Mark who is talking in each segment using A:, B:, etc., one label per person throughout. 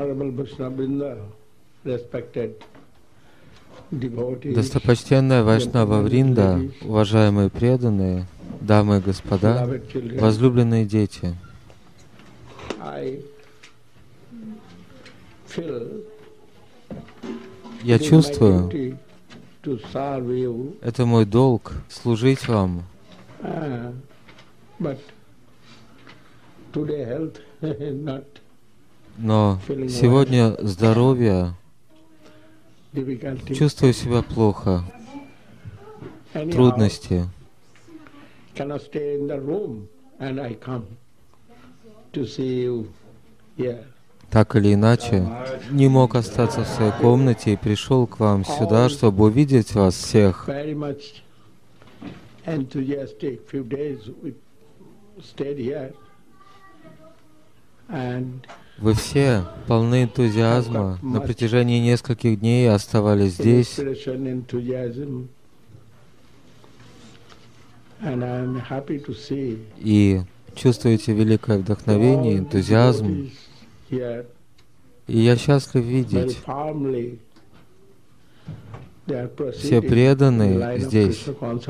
A: Достопочтенная Вайшнава Вринда, уважаемые преданные, дамы и господа, возлюбленные дети, я чувствую, это мой долг служить вам. Но сегодня здоровье, чувствую себя плохо, трудности. Так или иначе, не мог остаться в своей комнате и пришел к вам сюда, чтобы увидеть вас всех. Вы все полны энтузиазма. На протяжении нескольких дней оставались здесь. И чувствуете великое вдохновение, энтузиазм. И я счастлив видеть. Все преданные здесь.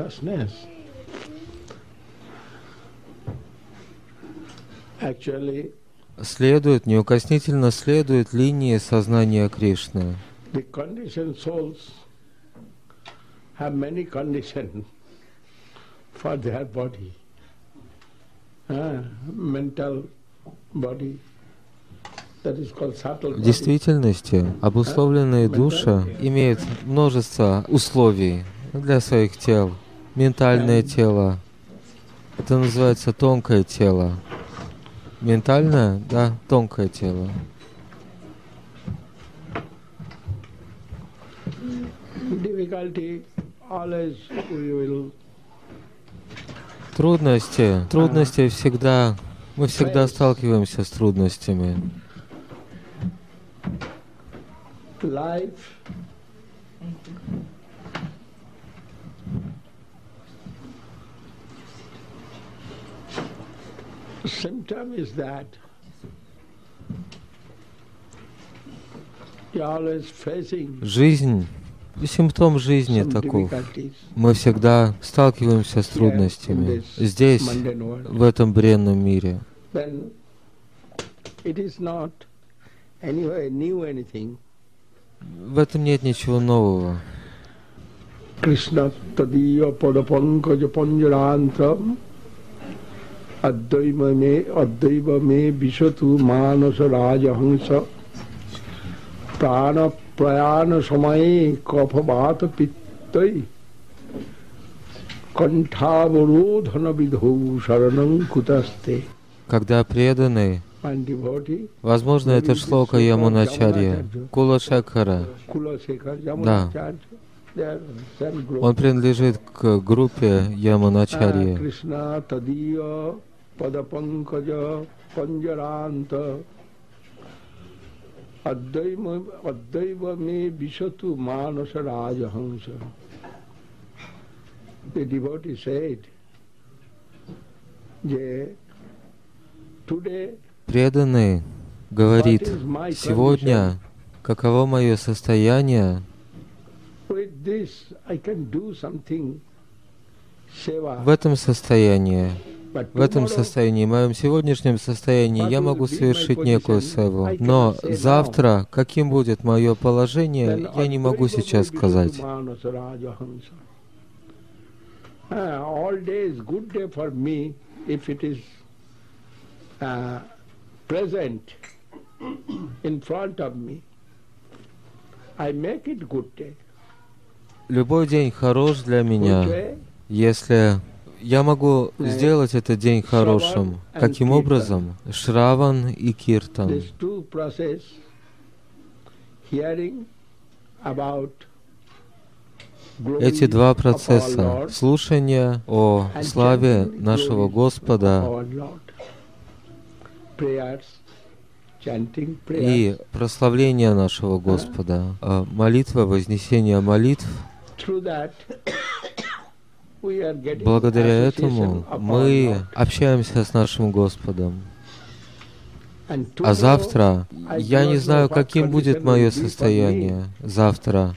A: Неукоснительно следует линии сознания Кришны. В действительности, обусловленные души имеют множество условий для своих тел. Ментальное тело, это называется тонкое тело. Ментальное, да, тонкое тело. Трудности всегда, мы всегда сталкиваемся с трудностями. Жизнь, симптом жизни таков. Мы всегда сталкиваемся с трудностями здесь, в этом бренном мире. В этом нет ничего нового.
B: Кришна тадия падапанкаджа панджарантрам аддайва ме вишату манаса раджаханса прана праяна самае кафавата питтай кантхавародхана видху шаранам кутасте.
A: Когда преданный, возможно, это шлока Ямуначарья, Кула-Шекхара. Да. Он принадлежит к группе Ямуначарьи.
B: The devotee said,
A: преданный говорит, сегодня каково мое состояние? В этом состоянии, в моем сегодняшнем состоянии я могу совершить некую севу. Но завтра, каким будет мое положение, я не могу сейчас сказать.
B: Present in front of me, I make it good day.
A: Любой день хорош для меня, если я могу сделать этот день хорошим. Каким образом? Шраван и Киртан. Эти два процесса, слушание о славе нашего Господа и прославление нашего Господа, молитва, вознесение молитв. Благодаря этому мы общаемся с нашим Господом. А завтра я не знаю, каким будет мое состояние завтра.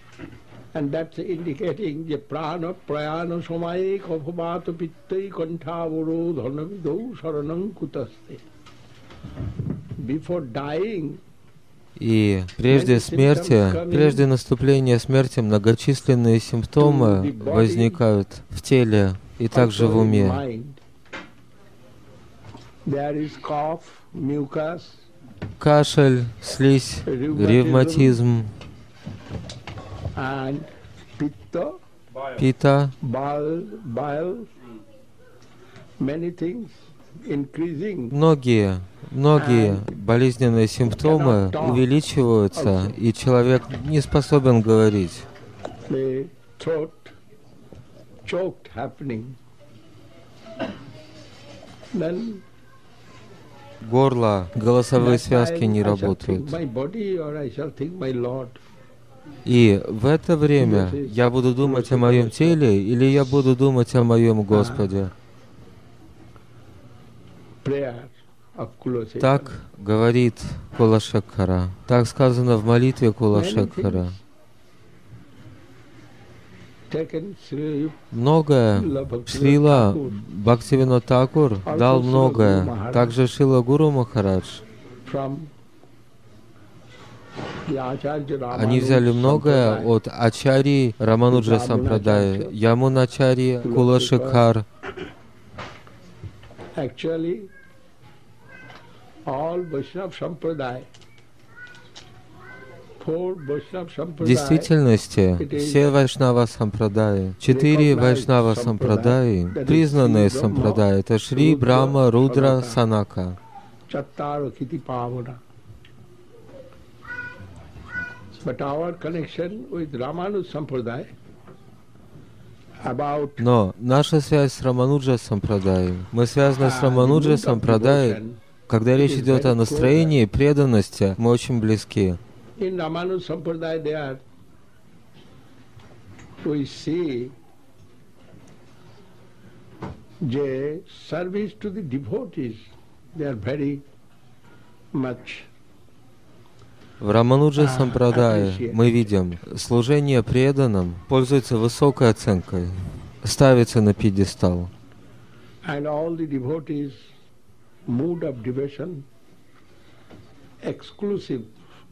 A: И прежде смерти, прежде наступления смерти, многочисленные симптомы возникают в теле и также в уме. Кашель, слизь, ревматизм, пита, многие болезненные симптомы увеличиваются, и человек не способен говорить. Горло, голосовые связки не работают. И в это время я буду думать о моем теле или я буду думать о моем Господе. Так говорит Кулашекхара. Так сказано в молитве Кулашекхара. Многое Шрила Бхактивинод Тхакур дал многое. Также Шрила Гуру Махарадж. Они взяли многое от Ачарьи Рамануджа Сампрадая, Ямуначарьи Кулашекхар. В действительности, все Вайшнава Сампрадаи, 4 Вайшнава Сампрадаи, признанные Сампрадаи, это Шри, Брахма, Рудра, Санака. Но наша связь с Рамануджа Сампрадай, мы связаны с Рамануджа Сампрадай, когда речь идет о настроении, преданности, мы очень близки.
B: In Ramanuja Sampradaya, there we see the service to the devotees. They are very much.
A: В Рамануджа Сампрадае мы видим, служение преданным пользуется высокой оценкой, ставится на пьедестал.
B: And all the devotees' mood of devotion, exclusive.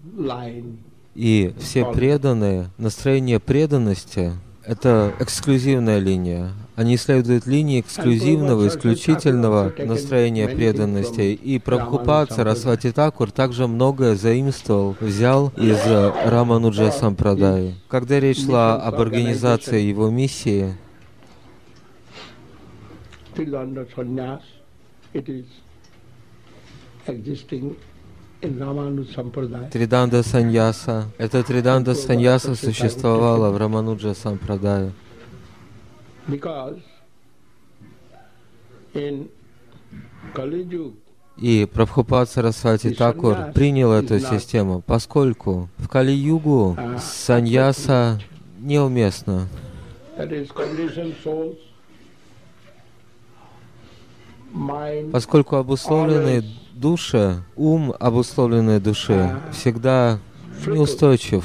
A: И все преданные, настроение преданности — это эксклюзивная линия. Они следуют линии эксклюзивного, исключительного настроения преданности. И Прабхупад Сарасвати Тхакур также многое заимствовал, взял из Рамануджа Сампрадаи. Когда речь шла об организации его миссии, Триданда Саньяса. Эта Триданда Саньяса существовала в Рамануджа Сампрадае. И Прабхупад Сарасвати Тхакур принял эту систему, поскольку в Кали-югу саньяса неуместна. Поскольку обусловленные души, ум обусловленной души всегда неустойчив.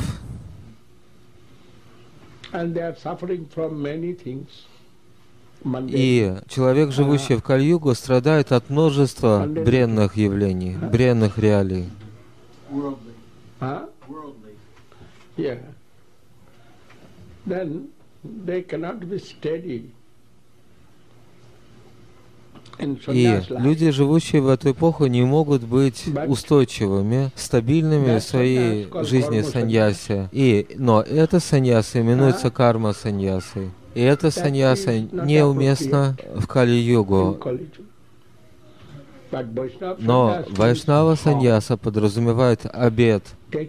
A: И человек, живущий в Кали-югу, страдает от множества бренных явлений, бренных реалий. И люди, живущие в эту эпоху, не могут быть устойчивыми, стабильными в своей жизни саньяси. Но эта саньяса именуется карма-саньясой. И эта саньяса неуместна в Кали-югу. Но Вайшнава-саньяса подразумевает обет.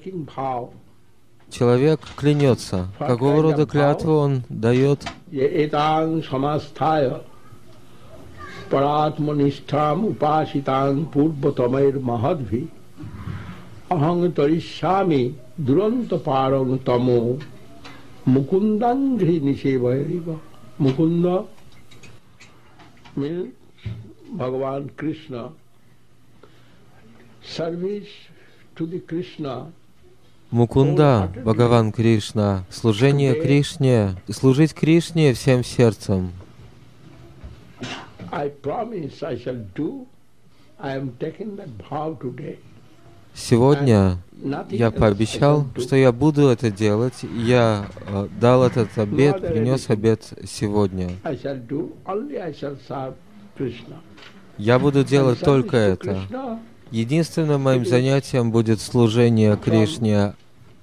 A: Человек клянется. Какого рода клятву он дает?
B: Paratmanishtham upasitang purvatamair mahadvi ahang tarishami duranta parang tamo mukundangri nisevayariva. Mukunda means Bhagavan Krishna service to the Krishna,
A: Мукунда, Бхагаван Кришна, служение Кришне, служить Кришне всем сердцем.
B: I promise I shall do. I am taking that vow today.
A: Сегодня я пообещал, что я буду это делать. Я дал этот обет, принес обет сегодня. Я буду делать только это. Единственным моим занятием будет служение Кришне.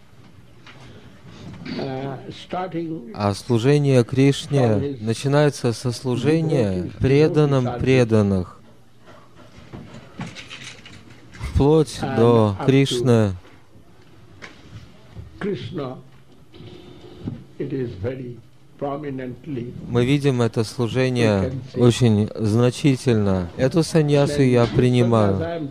A: А служение Кришне начинается со служения преданным преданных, вплоть до Кришны. Мы видим это служение очень значительно. Эту саньясу я принимаю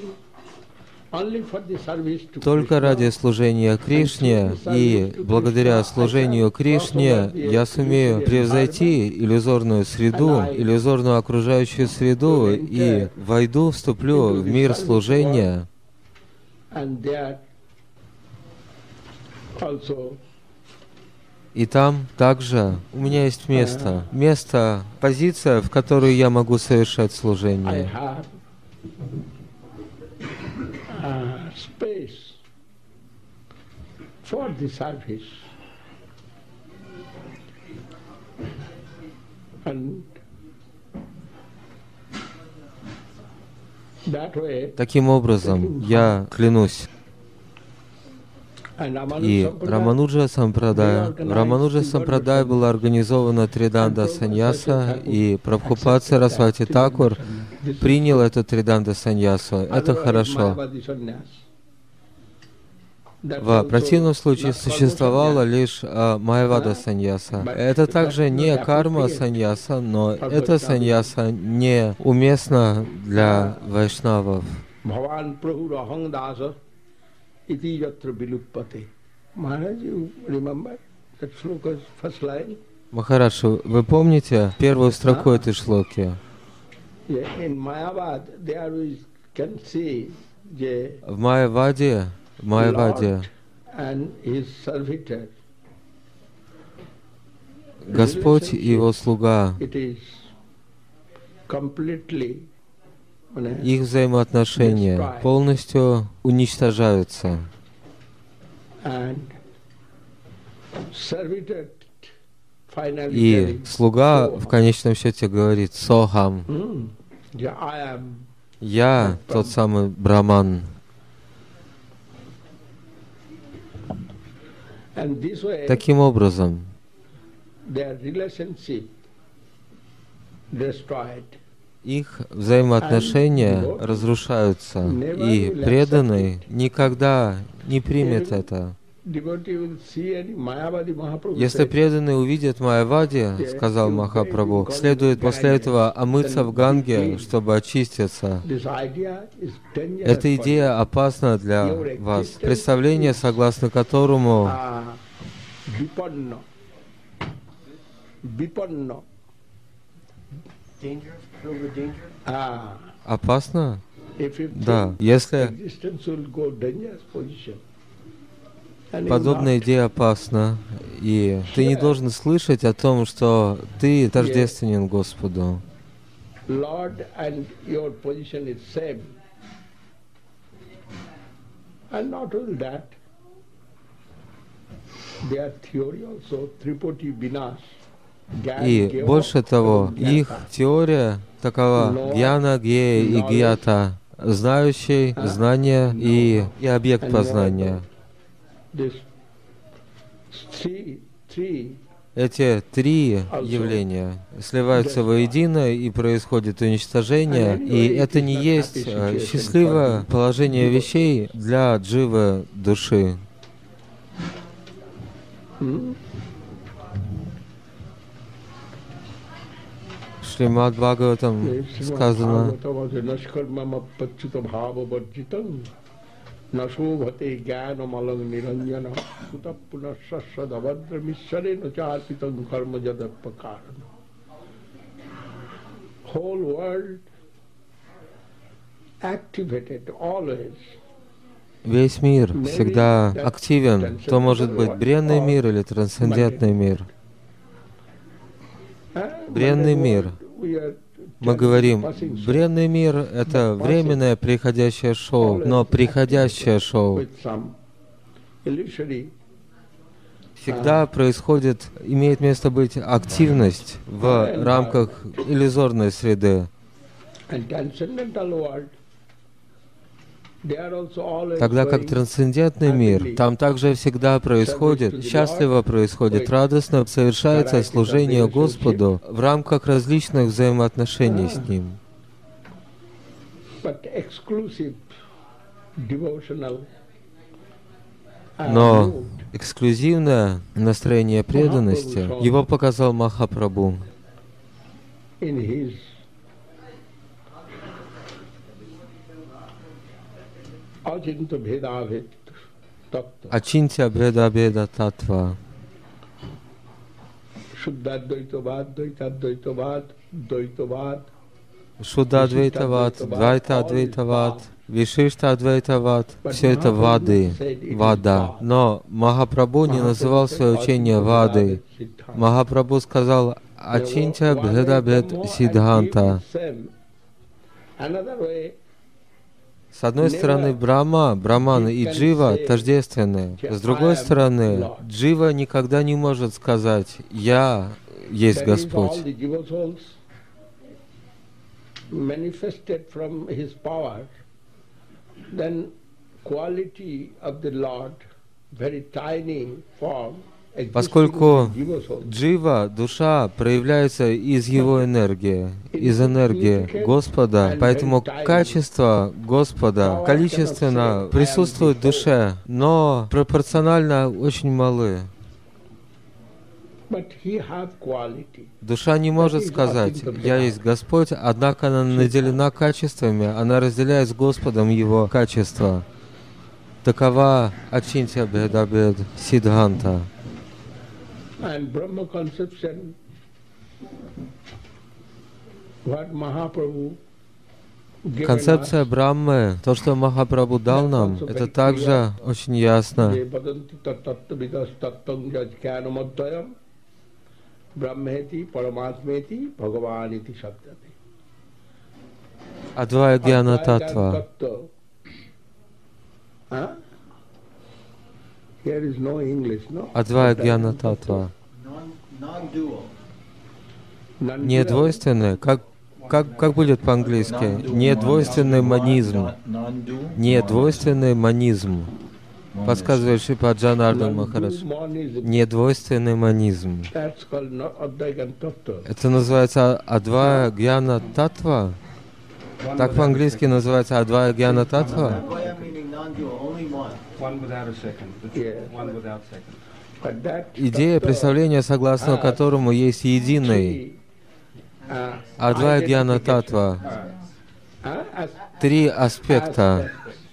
A: только ради служения Кришне, и благодаря служению Кришне я сумею превзойти иллюзорную среду, иллюзорную окружающую среду, и вступлю в мир служения. И там также у меня есть место, позиция, в которой я могу совершать служение.
B: Space for the service, and that way.
A: Таким образом, я клянусь. И Рамануджа Сампрадай. В Рамануджа Сампрадай была организована Триданда Саньяса, и Прабхупад Сарасвати Такур принял эту Триданда Саньясу. Это хорошо. В противном случае существовала лишь Майявада Саньяса. Это также не карма Саньяса, но эта Саньяса не уместна для вайшнавов.
B: Iti yatra viluppate. Maharaj, you remember that shloka's first line?
A: Махарадж, вы помните первую строку этой шлоки?
B: In Mayavad, there we can see
A: в Майяваде,
B: and his servitor.
A: Господь и Его слуга,
B: It is completely
A: их взаимоотношения полностью уничтожаются. И слуга в конечном счете говорит: «Сохам, я тот самый Браман». Таким образом, их взаимоотношения разрушаются, и преданный никогда не примет это. Если преданный увидит Майявади, сказал Махапрабху, следует после этого омыться в Ганге, чтобы очиститься. Эта идея опасна для вас. Представление, согласно которому опасно? Да. Если подобная идея опасна, и ты не должен слышать о том, что ты тождественен Господу. И больше того, их теория такова: гьяна, гея и гьята, знающий, знание и объект познания. Эти три явления сливаются воедино, и происходит уничтожение, и это не есть счастливое положение вещей для дживы души. Шримад Бхагаватам сказано: Нашубхате гьянамалং ниранджана сутапунашсадавадрамишаре начарпитам карма жадапакарана. Whole world Весь мир всегда активен. То может быть бренный мир или трансцендентный мир. Бренный мир. Мы говорим, бренный мир — это временное приходящее шоу, но приходящее шоу всегда происходит, имеет место быть активность в рамках иллюзорной среды. Тогда как трансцендентный мир, там также всегда происходит, счастливо происходит, радостно совершается служение Господу в рамках различных взаимоотношений с Ним. Но эксклюзивное настроение преданности его показал Махапрабху. Ачинтя беда беда татва. Шуддадвайтавад, Двайтадвайтавад, Вишиштадвайтавад. Все это вады, вада. Но Махапрабху не называл свое учение вадой. Махапрабху сказал Ачинтя беда бед сиддханта. С одной стороны, Браман и Джива тождественны. С другой стороны, Джива никогда не может сказать «Я есть Господь». Поскольку Джива, душа, проявляется из его энергии, из энергии Господа, поэтому качество Господа количественно присутствует в душе, но пропорционально очень малы. Душа не может сказать «Я есть Господь», однако она наделена качествами, она разделяет с Господом Его качества. Такова Ачинтя беда бед сиддханта. Концепция Брахмы, то, что Махапрабху дал нам, это также очень ясно. Адвая Гьяна Татва. Адвая Гьяна Татва. Недвойственное. Как будет по-английски? Недвойственный манизм. Недвойственный манизм. Подсказывает Шрипад Джанардан Махарадж. Недвойственный манизм. Это называется Адвая Гьяна Татва? Так по-английски называется Адвая Гьяна Татва? Идея представления, согласно которому есть единый Адвая Гьяна Татва. Три аспекта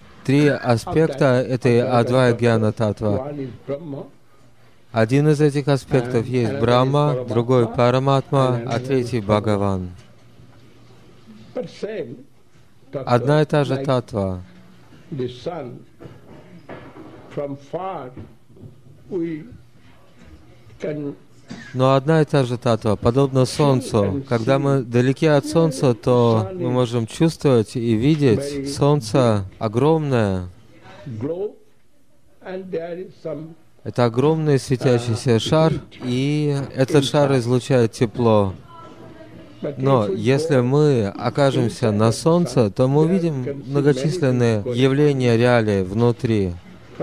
A: этой Адвая Гьяна Татва. Один из этих аспектов есть Брахма, другой Параматма, а третий Бхагаван. Одна и та же татва. Но одна и та же татва, подобно Солнцу. Когда мы далеки от Солнца, то мы можем чувствовать и видеть Солнце огромное. Это огромный светящийся шар, и этот шар излучает тепло. Но если мы окажемся на Солнце, то мы увидим многочисленные явления реалии внутри.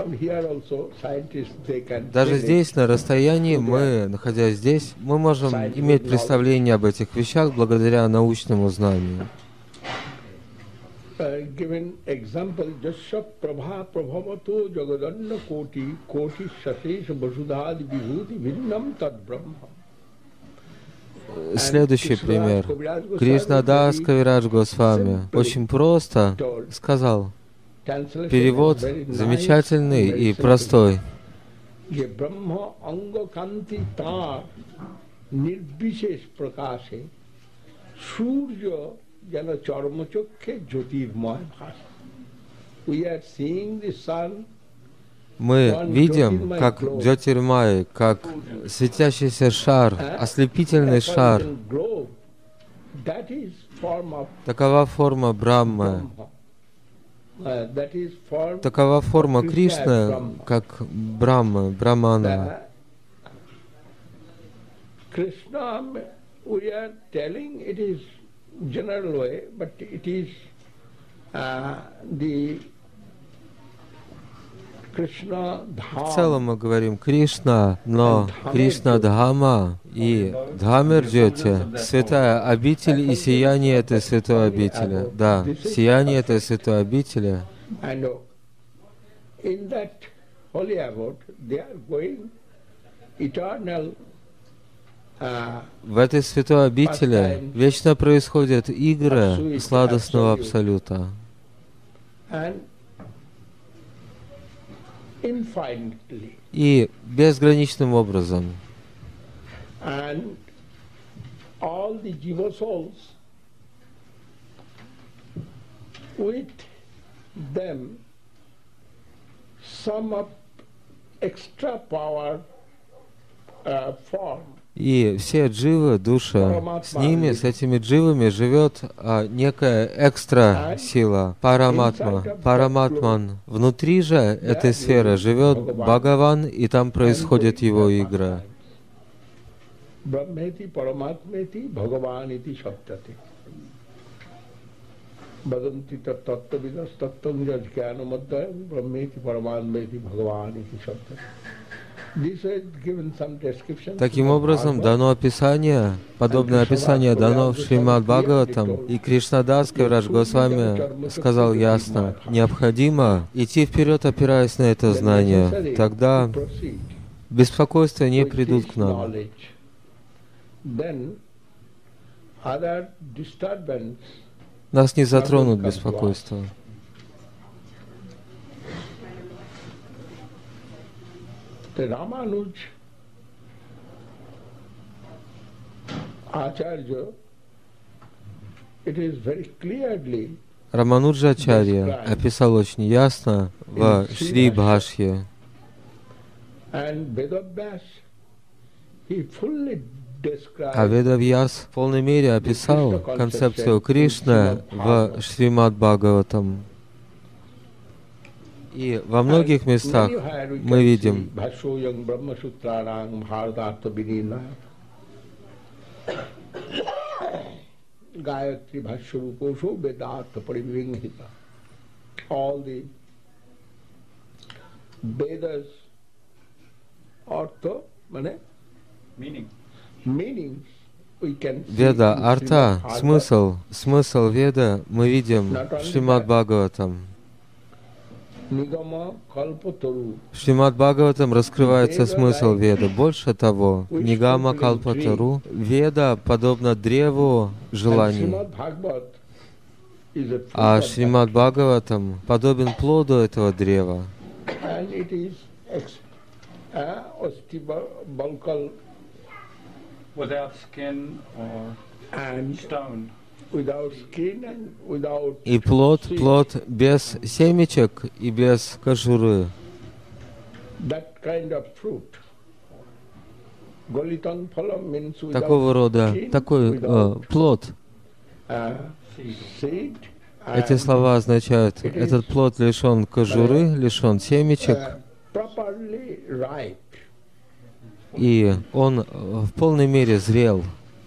A: Даже здесь, на расстоянии, находясь здесь, мы можем иметь представление об этих вещах благодаря научному знанию. Следующий пример. Кришнадас Кавирадж Госвами очень просто сказал. Перевод замечательный и простой.
B: jana charmachokke jyotirmaya bhas. We are seeing the sun.
A: Мы видим, как Джотирмай, как светящийся шар, ослепительный шар. Такова форма Брахмы. Такова форма Кришны, как Брахмы, Брахмана.
B: Krishna, we are telling it is general way, but it is the
A: В целом мы говорим Кришна, но Кришна Дхама и Дхамерджоти, святая обитель и сияние этой святой обители. Да, сияние этой святой обители. В этой святой обители вечно происходят игры сладостного Абсолюта. И безграничным образом. И все дживы, душа, с ними, с этими дживами живет некая экстра сила, параматма, параматман. Внутри же этой сферы живет Бхагаван, и там происходят его игры. Таким образом, дано описание, подобное описание дано в Шримад Бхагаватам, и Кришнадас Кавирадж Госвами сказал ясно, необходимо идти вперед, опираясь на это знание, тогда беспокойства не придут к нам. Нас не затронут беспокойства.
B: Ramanuj Acharya, it is very clearly
A: Рамануджачарья описал очень ясно в Шри Бхашье. А Ведавьяс в полной мере описал концепцию Кришны в Шримад Бхагаватам. И во многих местах мы видим, Веда, арта, смысл Веда мы видим в Шримад Бхагаватам. В Шримад Бхагаватам раскрывается смысл Веда. Больше того, Нигама Калпатару, Веда подобно древу желаний, а Шримад Бхагаватам подобен плоду этого древа. И плод без семечек и без кожуры. Такого рода, такой плод. Эти слова означают, этот плод лишен кожуры, лишен семечек, и он в полной мере зрел.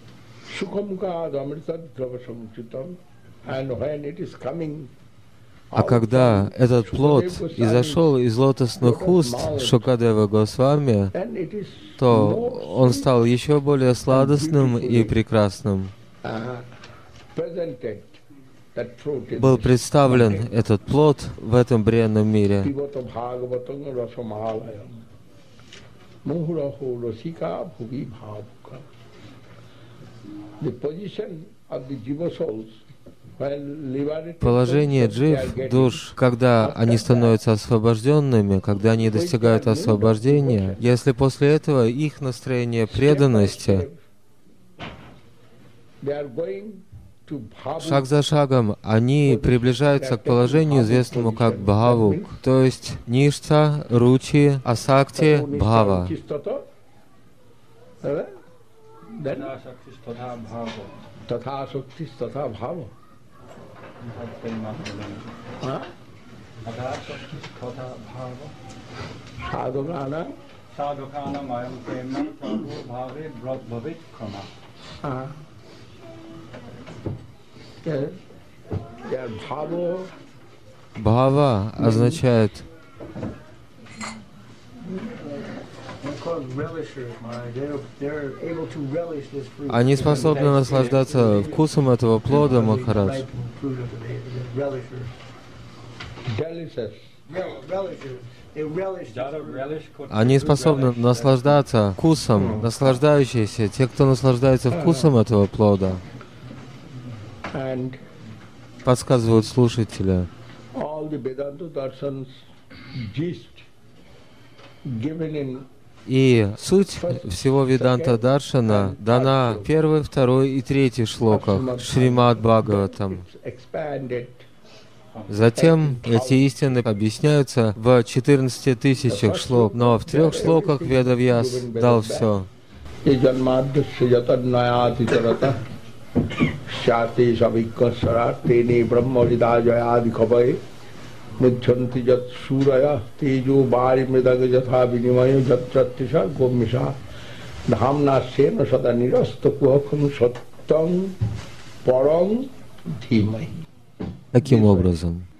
A: А когда этот плод изошел из лотосных уст Шукадева Госвами, то он стал еще более сладостным и прекрасным. Был представлен этот плод в этом бренном мире. Положение джив, душ, когда они становятся освобожденными, когда они достигают освобождения, если после этого их настроение преданности Шаг за шагом они приближаются к положению, известному как Бхавук, то есть Ништа, Ручи, Асакти, Бхава. Бхава означает они способны наслаждаться вкусом этого плода, Махарадж. Они способны наслаждаться вкусом, наслаждающиеся, те, кто наслаждается вкусом этого плода, подсказывают слушателя. И суть всего Веданта Даршана дана в 1, 2 и 3 шлоках Шримад Бхагаватам. Затем эти истины объясняются в 14 тысячах шлок, но в 3 шлоках Ведавьяс дал все. Таким образом,